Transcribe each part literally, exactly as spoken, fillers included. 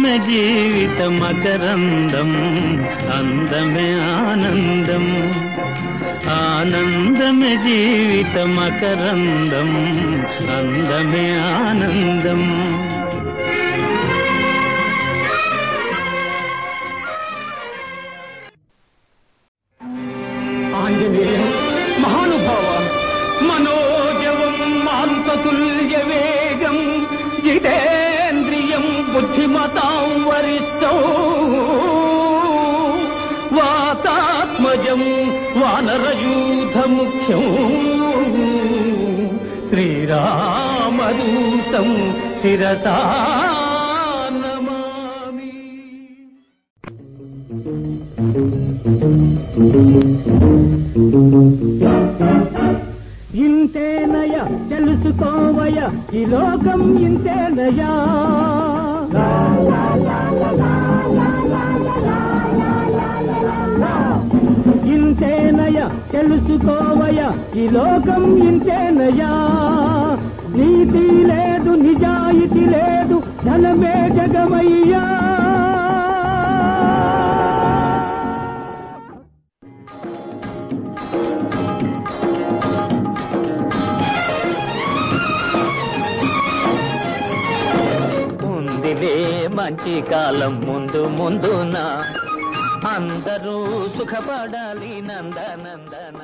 ఆనందమే జీవిత మకరందం, అందమే ఆనందం. ఆనందమే జీవిత మకరందం, అందమే ఆనందం. ఆంజనేయ మహానుభావ, మనోజవం మాంతతుల్య వేగం, జితేంద్రియం బుద్ధిమతాం వరిష్టం, వాతాత్మజం వానరయూథ ముఖ్యం, శ్రీరామదూతం శిరసా నమామి. ఇంతేనయ తెలుసుకోవయ ఈ లోకం ఇంతేనయా, ఇంతేనయ తెలుసుకోవయ ఈ లోకం ఇంతేనయా. నీతి లేదు నిజాయితీ లేదు ధనమే జగమయ్యా. మంచి కాలం ముందు ముందున అందరూ సుఖపడాలి నందనందన.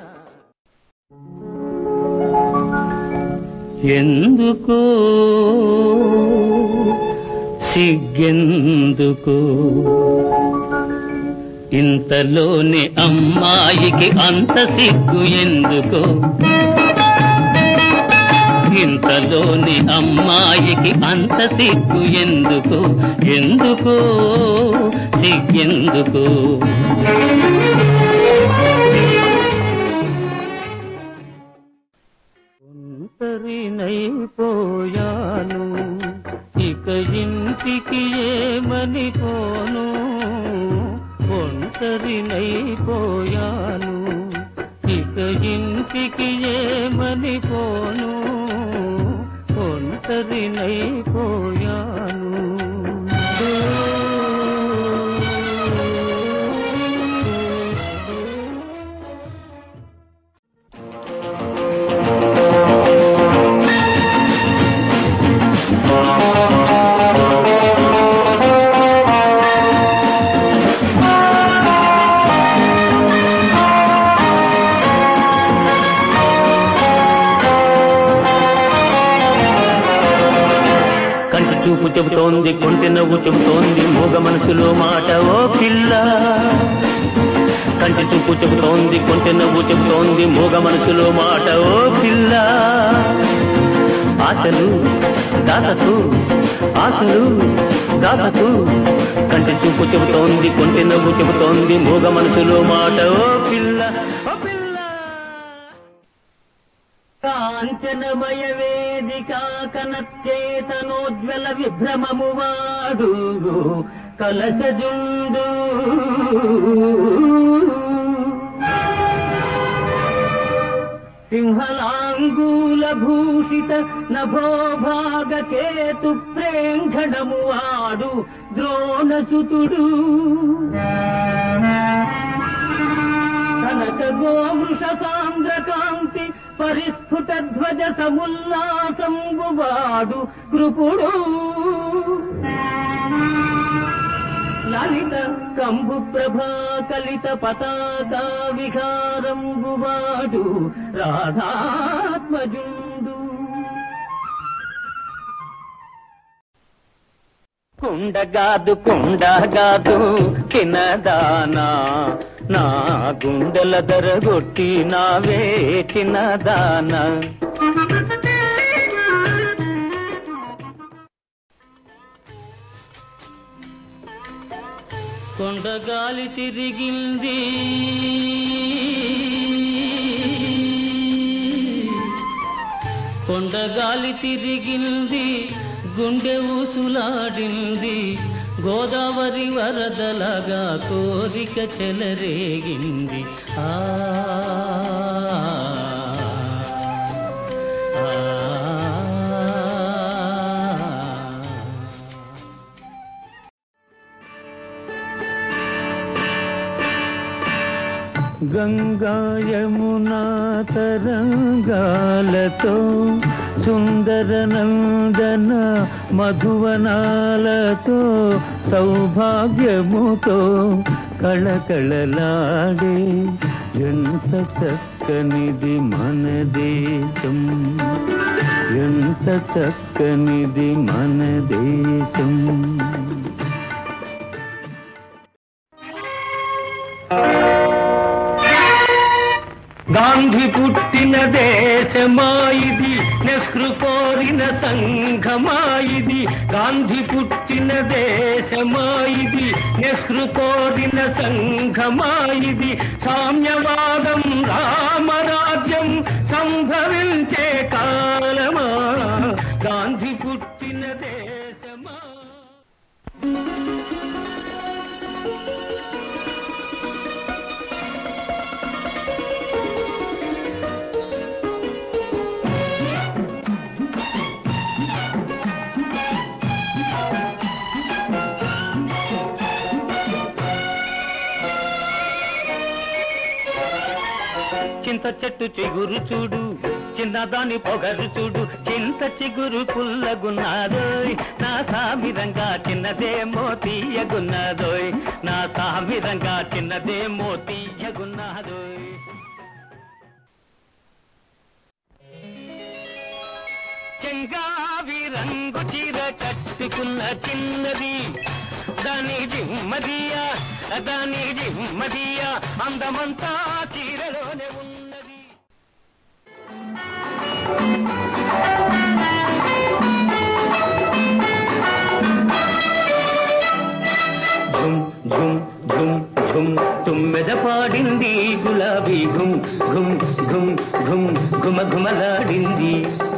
ఎందుకో సిగ్గెందుకు, ఇంతలోని అమ్మాయికి అంత సిగ్గు ఎందుకో, ఇంతలోని అమ్మాయికి అంత సిగ్గు ఎందుకు, ఎందుకు సిగ్గెందుకు. ఒంటరినైపోయాను ఇక ఇంటికి ఏమని పోను, ఒంటరినైపోయాను ఇక ఇంటికి ఏమని పోను, ఒంటరినైపోయాను. చూపు చెబుతోంది, కొంటె నవ్వు చెబుతోంది, మూగ మనసులో మాట ఓ పిల్ల. కంటి చూపు చెబుతోంది, కొంటె నవ్వు చెబుతోంది, మూగ మనసులో మాట ఓ పిల్ల. ఆశలు దాతకు, ఆశలు దాతకు, కంటి చూపు చెబుతోంది, కొంటె నవ్వు చెబుతోంది, మూగ మనసులో మాట ఓ పిల్ల, ఓ పిల్ల. కాంచనమయ వేదిక కనచేతనోజ్వల విభ్రమము వాడు కలశజుండు, సింహలాంగూల భూషిత నభోభాగ కేతు ప్రేంఘణము వాడు ద్రోణసుతుడు, కనక గోవృష సాంద్రకాంతి పరిస్ఫుట ధ్వజ సముల్లాసంబువాడు కృపుడు, లలిత కంబు ప్రభా కలిత పతాకా విహారంబువాడు రాధాత్మజుండు. కుండగాదు కుండగాదు చిన్నదానా, నా గుండెల దరగొట్టి నావే చిన్నదానా. కొండగాలి తిరిగింది, కొండగాలి తిరిగింది, గుండె ఊసులాడింది, గోదావరి వరదలగా కోరిక చెలరేగింది. ఆ గంగా యమునా తరంగాలతో సుందర నందన మధువనాలతో సౌభాగ్యముతో కళకళలాడే ఎంత చక్కనిది మన దేశం, ఎంత చక్కనిది మన దేశం. గాంధీ పుట్టిన దేశమాయిది, నెహ్రూ కోరిన సంఘమాయిది. గాంధీ పుట్టిన దేశమాయిది, నెహ్రూ కోరిన సంఘమాయిది. సామ్యవాదం రామరాజ్యం సంభవించే కాలమా, గాంధీ పుట్టిన దేశమా. చింత చెట్టు చిగురు చూడు, చిన్నదాని పొగరు చూడు, చింత చిగురు పుల్లగున్నాదోయ్, నా సామిరంగా చిన్నదేమో తీయగున్నాదోయ్, నా సామిరంగా చిన్నదేమో తీయగున్నాదోయ్. చెంగావి రంగు చీర కట్టుకున్న చిన్నది, దాని జిమ్మదియా దాని జిమ్మదియా అందమంతా చీరలోనే ఉన్నది. ఝుమ్ ఝుమ్ ఝుమ్ ఝుమ్ తుమ్మెద పాడింది గులాబీ ఘుమ్ ఘుమ్ ఘుమ్ ఘుమ్ ఘుమ ఘుమలాడింది.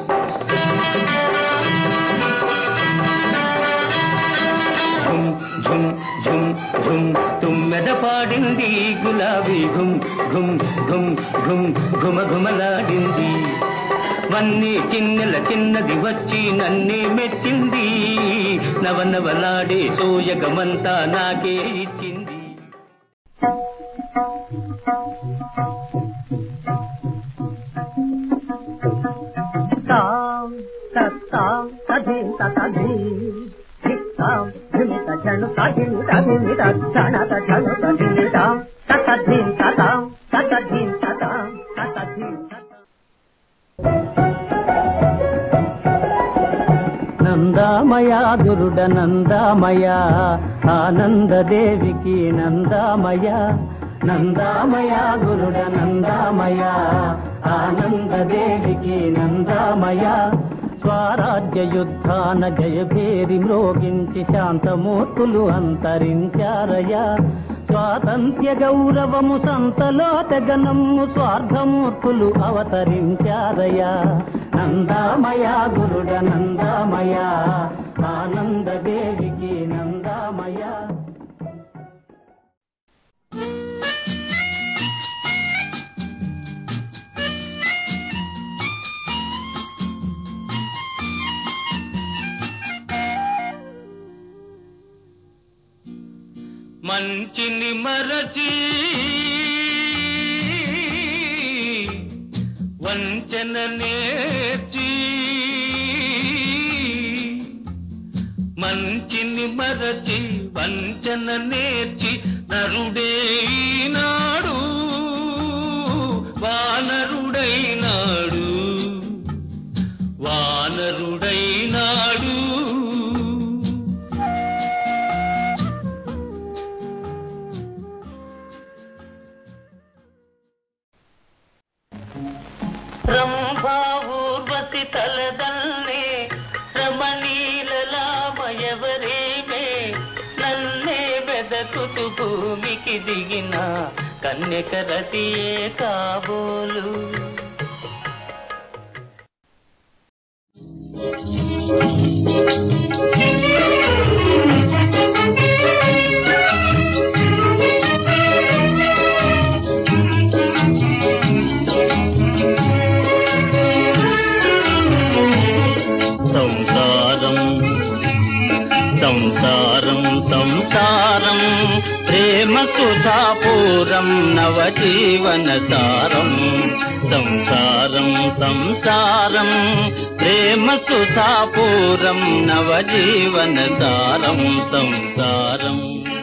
ఝుమ్ ఝుమ్ ఝుమ్ ఝుమ్ తుమ్మెద పాడింది గులాబీ ఘుమ్ ఘుమ్ ఘుమ్ ఘుమ్ ఘుమ ఘుమలాడింది. వన్నీ చిన్నెల చిన్నది వచ్చి నన్నే మెచ్చింది, నవనవలాడే సోయగమంతా నాకే ఇచ్చింది. తాం తత్తాం తధిం తతధి ధిక్తాం ధిమిత జను తధిం తధిమిత జనత జను తధిమితాం తతధిం తతాం తతధిం తతాం తతధిం తతాం. నందామయా గురుడ నందామయా, ఆనందదేవికి నందామయా. నందామయా గురుడ నందామయా, ఆనందదేవికి నందామయా. స్వరాజ్య యుద్ధాన జయభేరి మ్రోగించి శాంతమూర్తులు అంతరించారయా. స్వాతంత్ర్య గౌరవము సంతలో తెగనమ్ము స్వార్థమూర్తులు అవతరించారయా. నందామయా గురుడ నందామయా, ఆనందదేవికి నందామయా. మంచిని మరచి వంచన నేర్చి, మంచిని మరచి వంచన నేర్చి నరుడే నాడు వానరుడైనాడు, వానరుడైనాడు. రంభా ఊర్వశి తలదన్నే రమణీలలామయవరేమే, నన్నే వెదకుతు భూమికి దిగిన కన్యక రతియే కాబోలు. సంసారం సంసారం ప్రేమ సుధాపూరం నవజీవన సారం సంసారం సంసారం ప్రేమ సుధాపూరం నవజీవన సారం సంసారం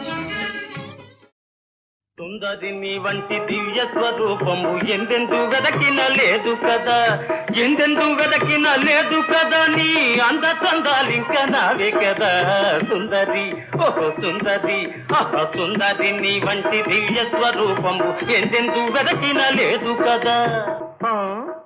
సుందరి నీ వంటి దివ్య స్వరూపము ఎందెందు వెదకిన లేదు కదా ఎందెందు వెదకిన లేదు కదా నీ అంద చందాలింక నావే కదా సుందరి ఓహో సుందరి ఆహా సుందరి నీ వంటి దివ్య స్వరూపము ఎందెందు వెదకిన లేదు కదా